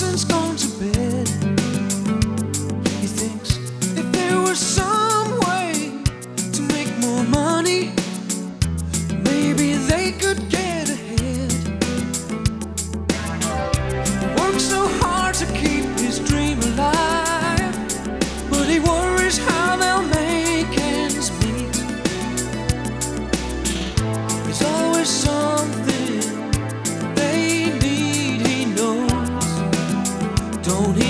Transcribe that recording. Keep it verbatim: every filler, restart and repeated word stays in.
hasn't gone to bed. He thinks if there was some way to make more money, maybe they could get ahead. He works so hard to keep his dream alive, but he worries how they'll make ends meet. There's always something they need, he knows. Don't he?